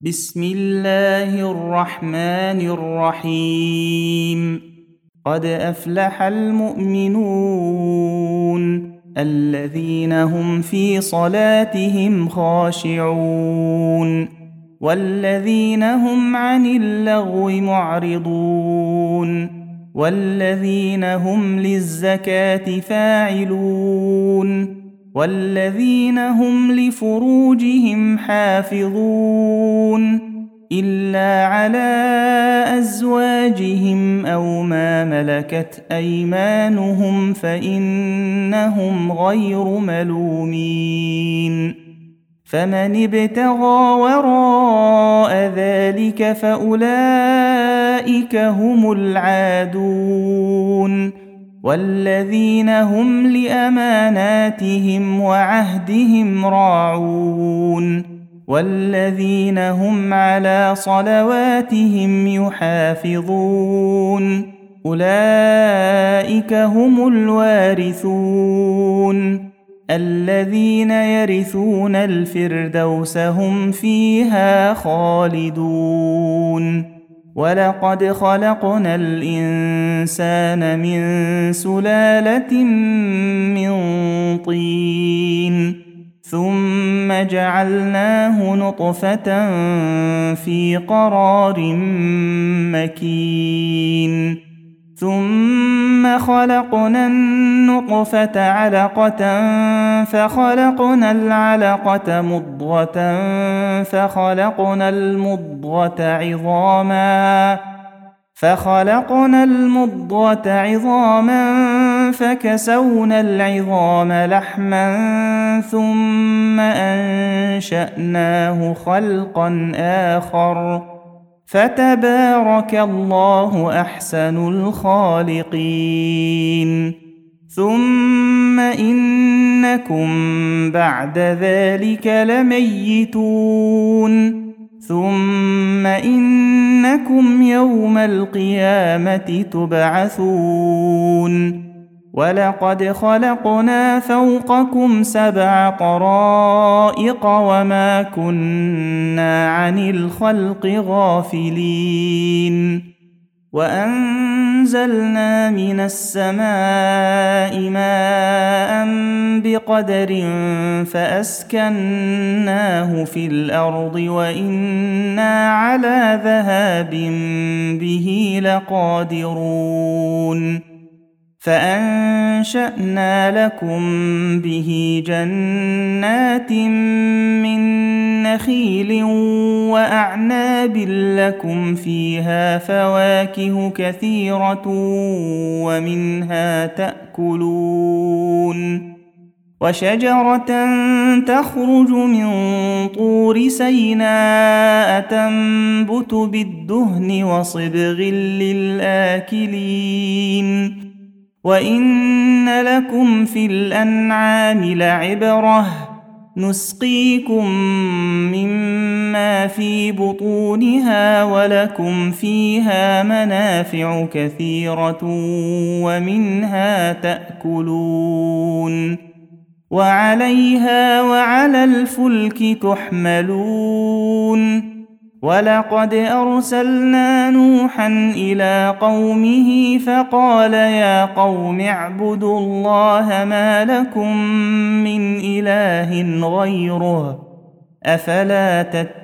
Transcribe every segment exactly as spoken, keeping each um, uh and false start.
بسم الله الرحمن الرحيم. قد أفلح المؤمنون الذين هم في صلاتهم خاشعون والذين هم عن اللغو معرضون والذين هم للزكاة فاعلون والذين هم لفروجهم حافظون إلا على أزواجهم أو ما ملكت أيمانهم فإنهم غير ملومين. فمن ابتغى وراء ذلك فأولئك هم العادون والذين هم لأماناتهم وعهدهم راعون والذين هم على صلواتهم يحافظون أولئك هم الوارثون الذين يرثون الفردوس هم فيها خالدون. ولقد خلقنا الإنسان من سلالة من طين ثم جعلناه نطفة في قرار مكين ثم خلقنا النطفة علقة فخلقنا العلقة مضغة فخلقنا المضغة عظاما فخلقنا المضغة عظاما فكسونا العظام لحما ثم أنشأناه خلقا آخر فتبارك الله أحسن الخالقين. ثم إنكم بعد ذلك لميتون ثم إنكم يوم القيامة تبعثون. ولقد خلقنا فوقكم سبع طرائق وما كنا عن الخلق غافلين. وأنزلنا من السماء ماء بقدر فأسكناه في الأرض وإنا على ذهاب به لقادرون. فأنشأنا لكم به جنات من نخيل وأعناب لكم فيها فواكه كثيرة ومنها تأكلون. وشجرة تخرج من طور سيناء تنبت بالدهن وصبغ للآكلين. وإن لكم في الأنعام لعبرة نسقيكم مما في بطونها ولكم فيها منافع كثيرة ومنها تأكلون وعليها وعلى الفلك تحملون. ولقد أرسلنا نوحا إلى قومه فقال يا قوم اعبدوا الله ما لكم من إله غيره أفلا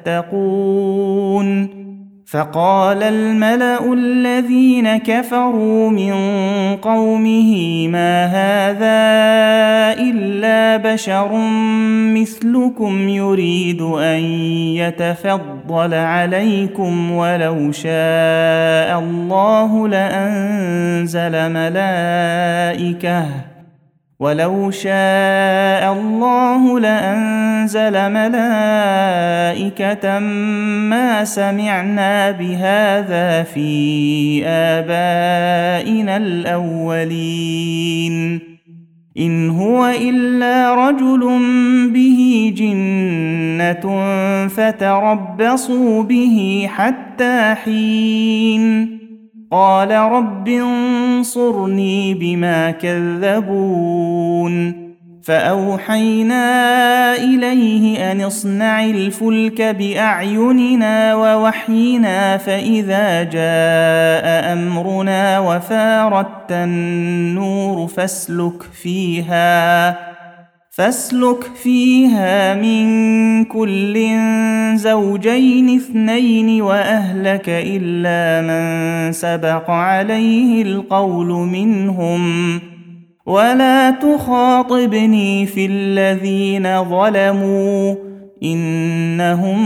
تتقون. فقال الملأ الذين كفروا من قومه ما هذا إلا بشر مثلكم يريد أن يتفضل عليكم ولو شاء الله لأنزل ملائكة ولو شاء الله لأنزل ملائكة ما سمعنا بهذا في آبائنا الأولين إن هو إلا رجل به جنة فتربصوا به حتى حين. قال رب انصرني بما كذبون فأوحينا إليه أن اصنع الفلك بأعيننا ووحينا فإذا جاء أمرنا وفاردت النور فاسلك فيها فاسلك فيها من كل زوجين اثنين وأهلك إلا من سبق عليه القول منهم ولا تخاطبني في الذين ظلموا إنهم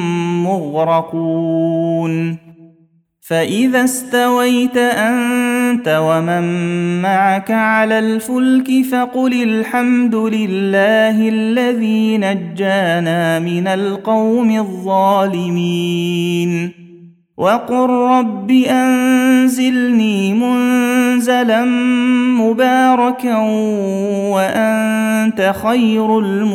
مغرقون فإذا استويت أنت ومن معك على الفلك فقل الحمد لله الذي نجانا من القوم الظالمين وقل رب أنزلني منزلا مباركا وأنت خير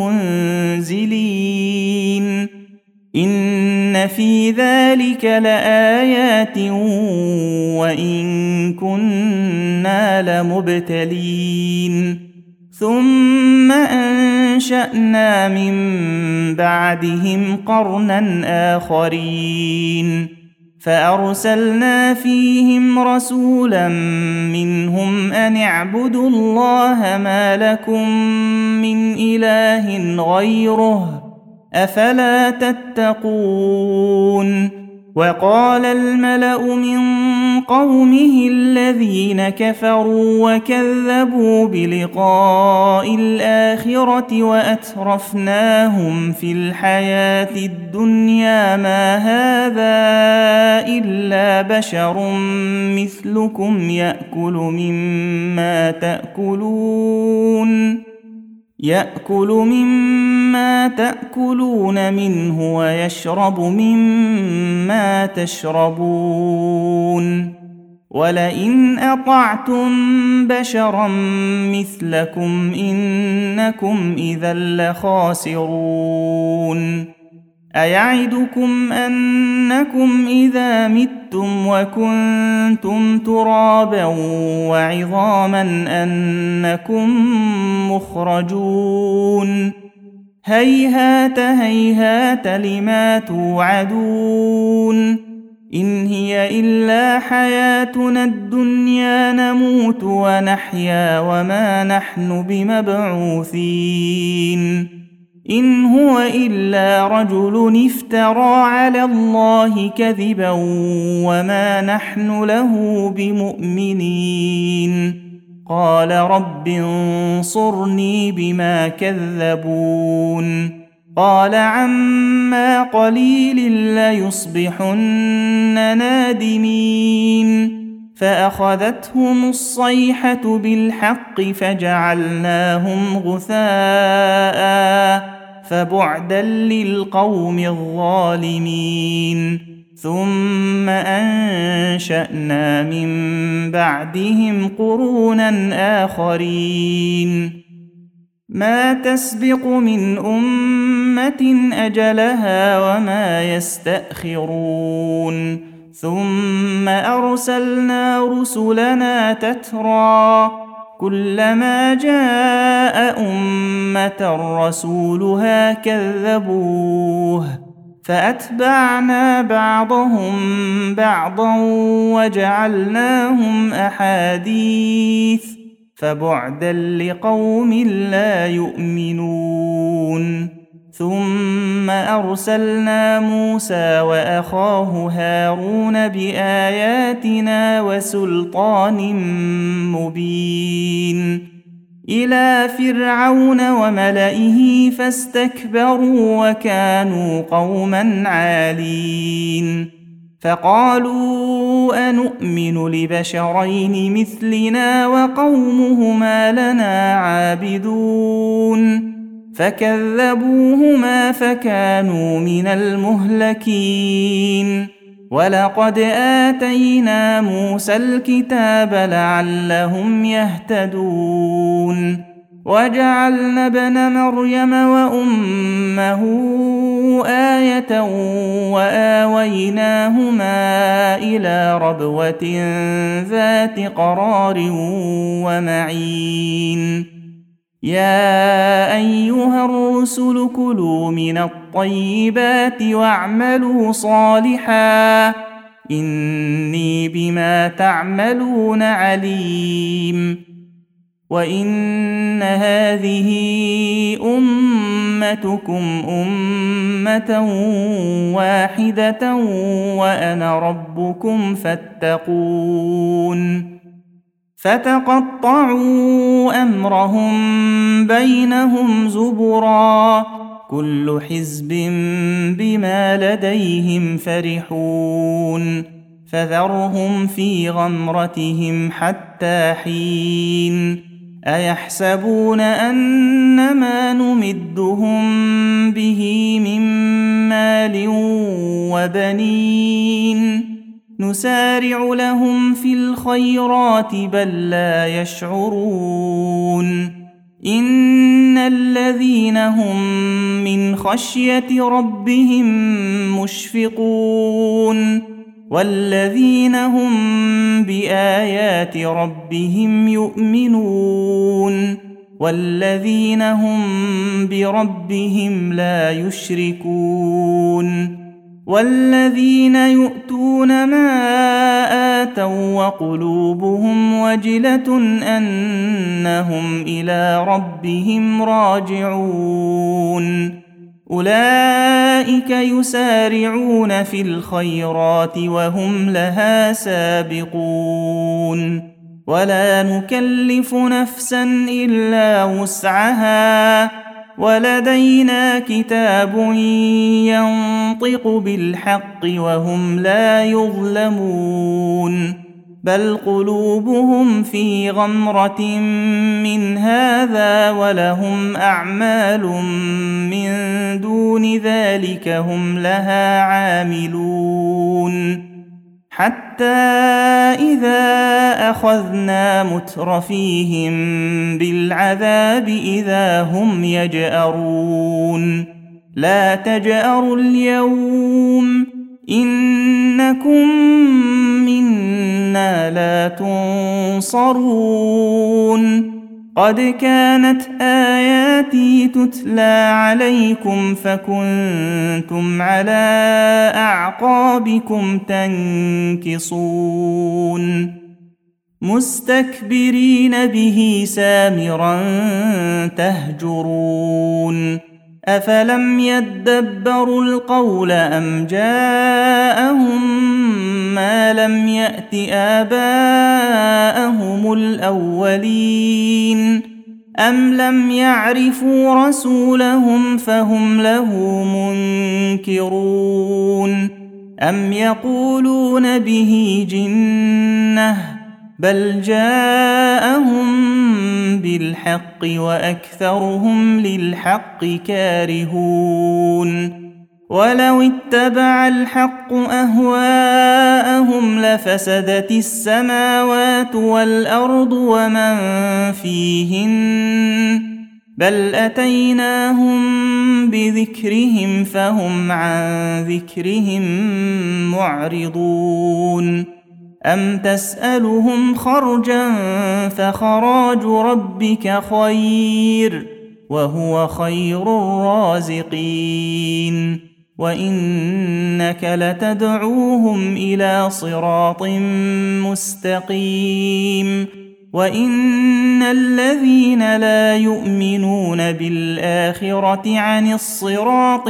المنزلين إن في ذلك لآيات وإن كنا لمبتلين ثم أنشأنا من بعدهم قرنا آخرين فأرسلنا فيهم رسولا منهم أن اعبدوا الله ما لكم من إله غيره أفلا تتقون وقال الملأ من قومه الذين كفروا وكذبوا بلقاء الآخرة وأترفناهم في الحياة الدنيا ما هذا إلا بشر مثلكم يأكل مما تأكلون يأكل مما تأكلون منه ويشرب مما تشربون ولئن أطعتم بشرا مثلكم إنكم إذا لخاسرون أيعدكم أنكم إذا متم وكنتم ترابا وعظاما أنكم مخرجون هيهات هيهات لما توعدون إن هي إلا حياتنا الدنيا نموت ونحيا وما نحن بمبعوثين إن هو إلا رجل افترى على الله كذبا وما نحن له بمؤمنين قال رب انصرني بما كذبون قال عما قليل ليصبحن نادمين فأخذتهم الصيحة بالحق فجعلناهم غثاء فبعدا للقوم الظالمين ثم أنشأنا من بعدهم قرونا آخرين ما تسبق من أمة أجلها وما يستأخرون ثم أرسلنا رسلنا تترى كلما جاء أمة رسولها كذبوه فأتبعنا بعضهم بعضا وجعلناهم أحاديث فبعدا لقوم لا يؤمنون ثم أرسلنا موسى وأخاه هارون بآياتنا وسلطان مبين إلى فرعون وملئه فاستكبروا وكانوا قوما عالين فقالوا أنؤمن لبشرين مثلنا وقومهما لنا عابدون فكذبوهما فكانوا من المهلكين ولقد آتينا موسى الكتاب لعلهم يهتدون وجعلنا ابن مريم وأمه آية وآويناهما إلى ربوة ذات قرار ومعين يا أيها الرسل كلوا من الطيبات واعملوا صالحا إني بما تعملون عليم وإن هذه أمتكم أمة واحدة وأنا ربكم فاتقون فتقطعوا أمرهم بينهم زبرا كل حزب بما لديهم فرحون فذرهم في غمرتهم حتى حين أيحسبون أن ما نمدهم به من مال وبنين نسارع لهم في الخيرات بل لا يشعرون إن الذين هم من خشية ربهم مشفقون والذين هم بآيات ربهم يؤمنون والذين هم بربهم لا يشركون والذين يؤتون ما آتوا وقلوبهم وجلة أنهم إلى ربهم راجعون أولئك يسارعون في الخيرات وهم لها سابقون ولا نكلف نفسا إلا وسعها ولدينا كتاب ينطق بالحق وهم لا يظلمون بل قلوبهم في غمرة من هذا ولهم أعمال من دون ذلك هم لها عاملون حتى إذا أخذنا مترفيهم بالعذاب إذا هم يجأرون لا تجأروا اليوم إنكم منا لا تنصرون قد كانت آياتي تتلى عليكم فكنتم على أعقابكم تنكصون مستكبرين به سامرا تهجرون أفلم يدبروا القول أم جاءهم ما لم يأت آباءهم الأولين أم لم يعرفوا رسولهم فهم له منكرون أم يقولون به جنة بل جاءهم بالحق وأكثرهم للحق كارهون ولو اتبع الحق أهواءهم لفسدت السماوات والأرض ومن فيهن بل أتيناهم بذكرهم فهم عن ذكرهم معرضون أم تسألهم خرجا فخراج ربك خير وهو خير الرازقين وإنك لتدعوهم إلى صراط مستقيم وإن الذين لا يؤمنون بالآخرة عن الصراط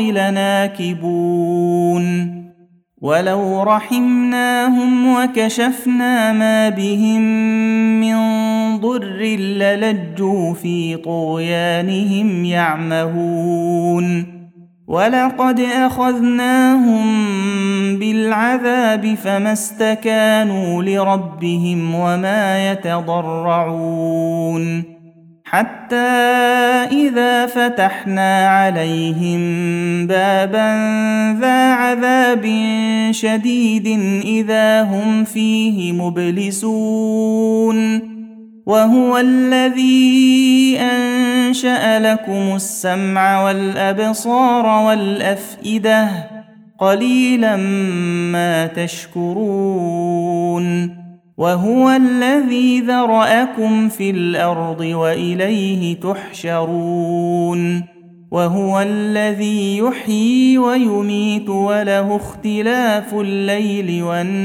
لناكبون ولو رحمناهم وكشفنا ما بهم من ضر للجوا في طغيانهم يعمهون ولقد أخذناهم بالعذاب فما استكانوا لربهم وما يتضرعون حتى إذا فتحنا عليهم بابا ذا عذاب شديد إذا هم فيه مبلسون وهو الذي أنشأ لكم السمع والأبصار والأفئدة قليلا ما تشكرون وهو الذي ذرأكم في الأرض وإليه تحشرون وهو الذي يحيي ويميت وله اختلاف الليل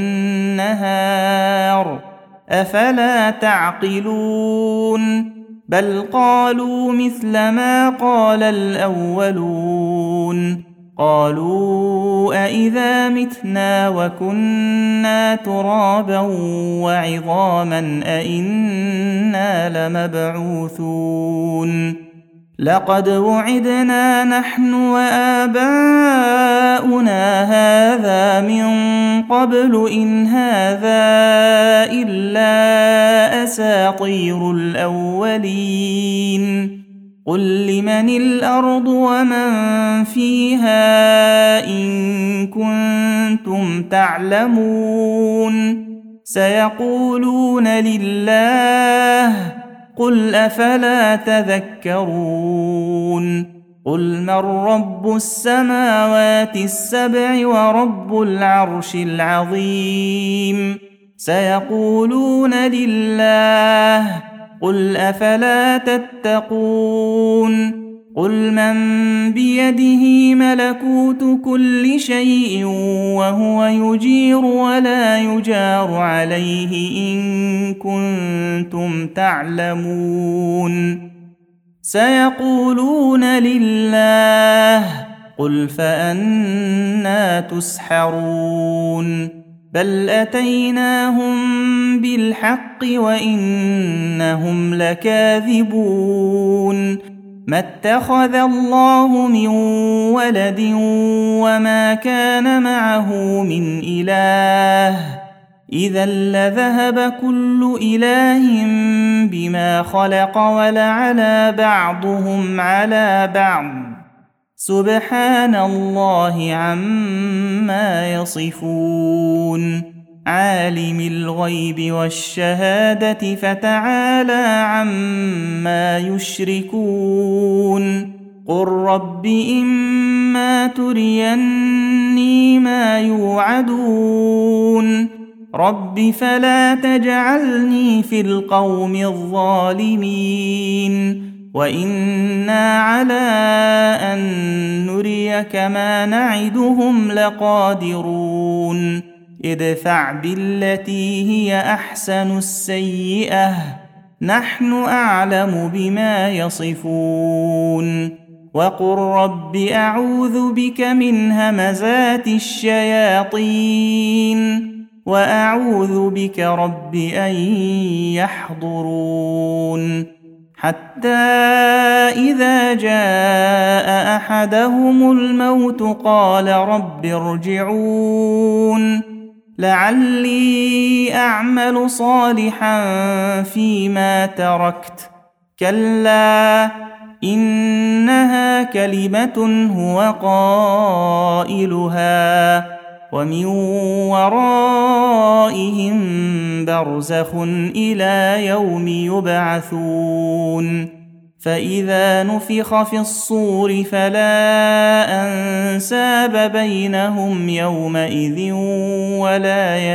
والنهار أفلا تعقلون بل قالوا مثل ما قال الأولون قالوا أإذا متنا وكنا ترابا وعظاما أإنا لمبعوثون لقد وعدنا نحن وآباؤنا هذا من قبل إن هذا إلا أساطير الأولين قل لمن الأرض ومن فيها إن كنتم تعلمون سيقولون لله قل أفلا تذكرون قل من رب السماوات السبع ورب العرش العظيم سيقولون لله قل أفلا تتقون قل من بيده ملكوت كل شيء وهو يجير ولا يجار عليه إن كنتم تعلمون سيقولون لله قل فأنى تسحرون بل أتيناهم بالحق وإنهم لكاذبون ما اتخذ الله من ولد وما كان معه من إله إذا لذهب كل إله بما خلق ولعلى بعضهم على بعض سبحان الله عما يصفون عالم الغيب والشهادة فتعالى عما يشركون قل رب إما تريني ما يوعدون رب فلا تجعلني في القوم الظالمين وإنا على أن نريك ما نعدهم لقادرون ادفع بالتي هي أحسن السيئة نحن أعلم بما يصفون وقل رب أعوذ بك من همزات الشياطين وأعوذ بك رب أن يحضرون حتى إذا جاء أحدهم الموت قال رب ارجعون لعلي أعمل صالحا فيما تركت كلا إنها كلمة هو قائلها ومن ورائهم برزخ إلى يوم يبعثون فإذا نفخ في الصور فلا أنساب بينهم يومئذ ولا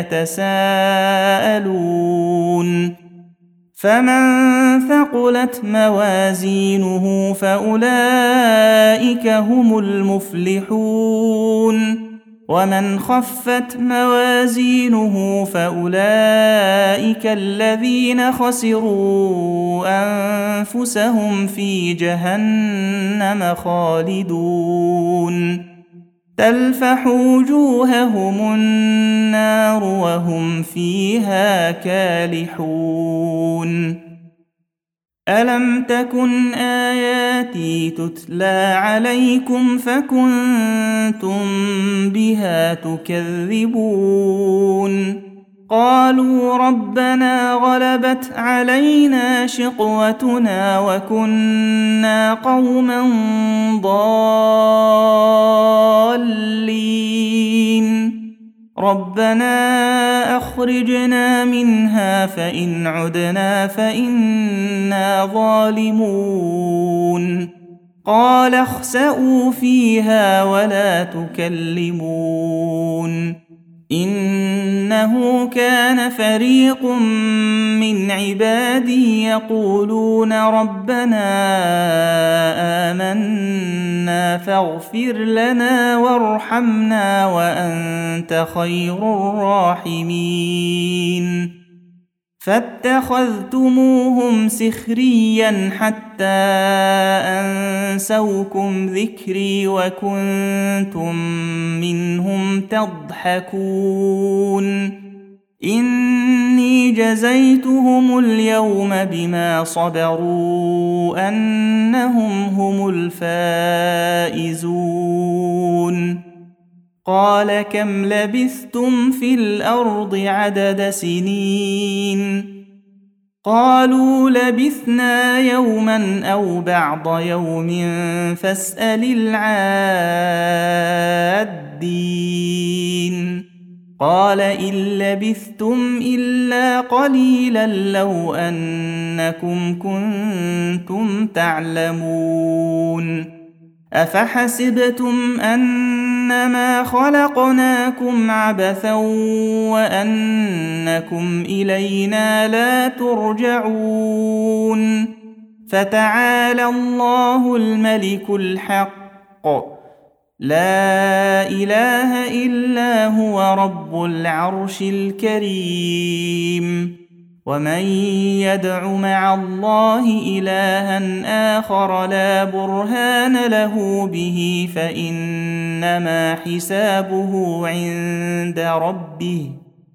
يتساءلون فمن ثقلت موازينه فأولئك هم المفلحون ومن خفت موازينه فأولئك الذين خسروا أنفسهم في جهنم خالدون تلفح وجوههم النار وهم فيها كالحون ألم تكن آياتي تتلى عليكم فكنتم بها تكذبون قالوا ربنا غلبت علينا شقوتنا وكنا قوما ضالين ربنا أخرجنا منها فإن عدنا فإنا ظالمون قال اخسئوا فيها ولا تكلمون إنه كان فريق من عبادي يقولون ربنا آمنا فاغفر لنا وارحمنا وأنت خير الراحمين فاتخذتموهم سخريا حتى أنسوكم ذكري وكنتم منهم تضحكون إني جزيتهم اليوم بما صبروا أنهم هم الفائزون قال كم لبثتم في الأرض عدد سنين قالوا لبثنا يوما أو بعض يوم فاسأل العادين قال إن لبثتم إلا قليلا لو أنكم كنتم تعلمون أفحسبتم أنما خلقناكم عبثا وأنكم إلينا لا ترجعون فتعالى الله الملك الحق لا إله إلا هو رب العرش الكريم ومن يدع مع الله إلها آخر لا برهان له به فإنما حسابه عند ربه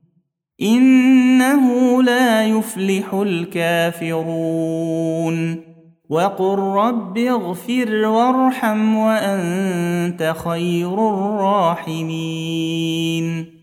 إنه لا يفلح الكافرون وقل رب اغفر وارحم وأنت خير الراحمين